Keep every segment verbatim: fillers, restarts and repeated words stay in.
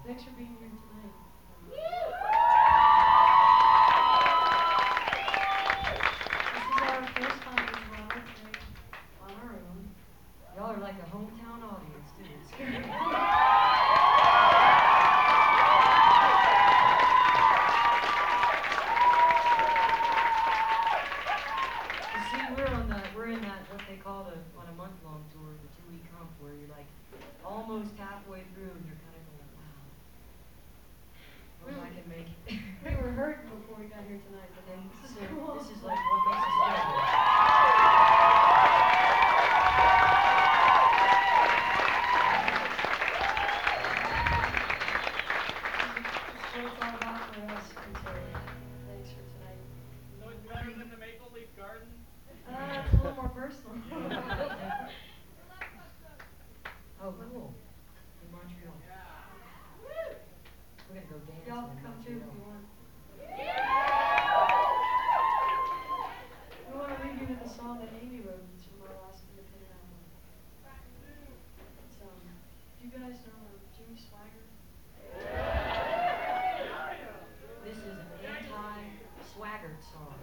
Thanks for being here tonight. This is our first time as well playing on our own. Y'all are like a hometown audience, too. It's great. You see, we're on the we're in that what they call the on a month long tour, the two week hump, where you're like almost halfway through and you're kind of going, wow, hope I can make it. We were hurting before we got here tonight, but then And this is so cool. this is like what makes us special. This is what it's all about for us. And so, thanks for tonight. So it's better than the Maple Leaf Garden? Uh, it's a little more personal. Oh, cool. In Montreal. Yeah. We're gonna go dance. Y'all in come too if Montreal. you want. We want to leave you with a song that Amy wrote. It's from our last independent album. It's, um, do you guys know uh, Jimmy Swagger? This is an anti-swaggart song.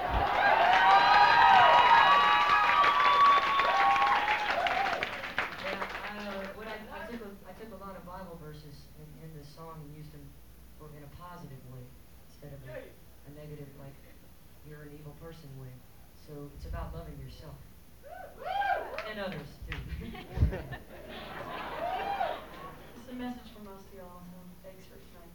Yeah, uh, what I, I took a, I took a lot of Bible verses in, in this song and used them for, in a positive way instead of a, a negative, like you're an evil person way. So it's about loving yourself and others too. It's a message from us to y'all, so thanks for tonight.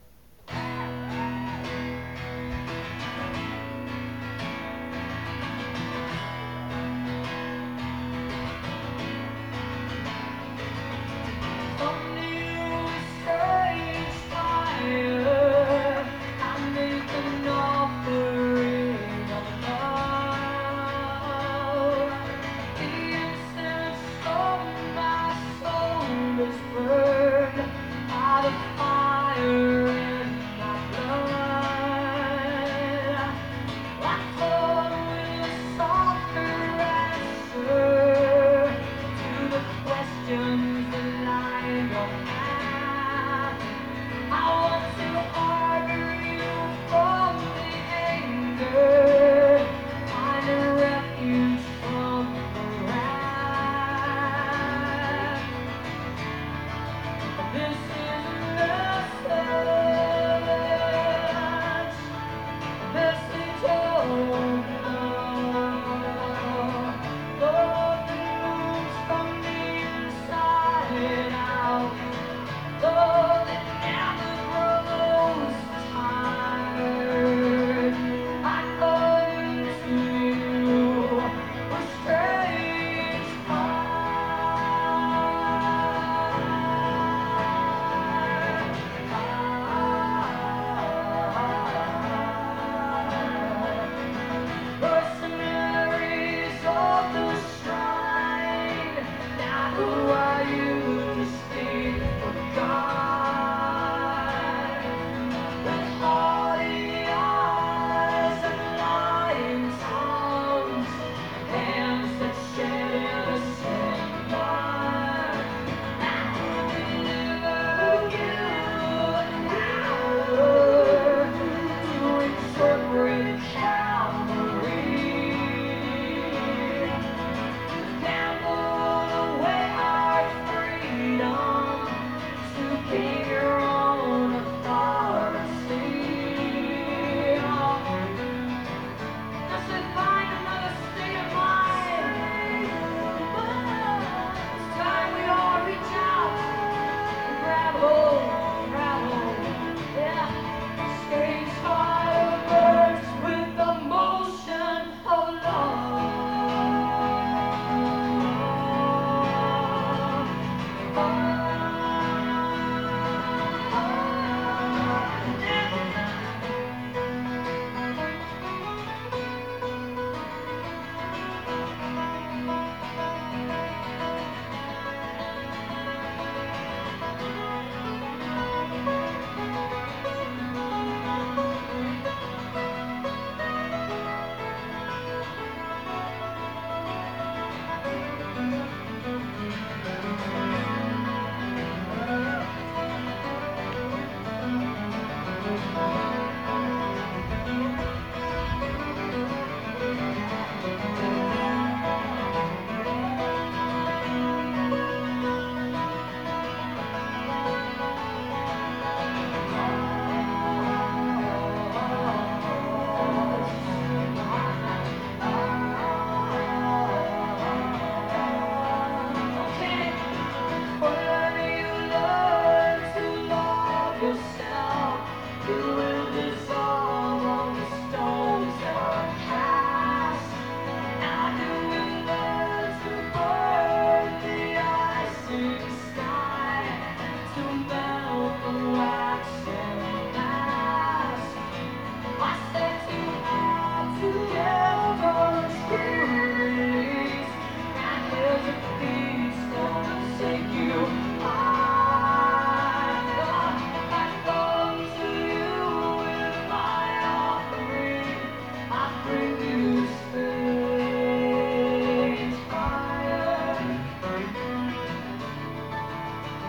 Some new strange fire, I make an offering of love. The incense of my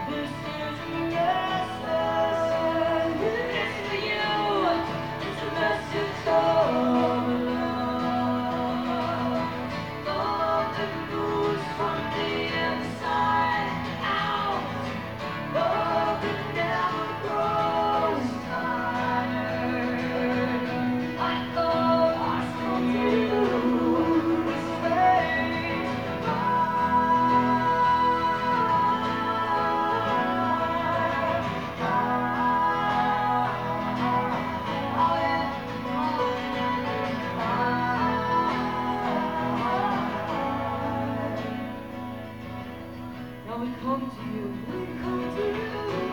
This is the message. It's for you. It's a message of love. Love that moves from the inside out. Love that never grows tired. I thought I saw you this way. Now we come to you, we come to you.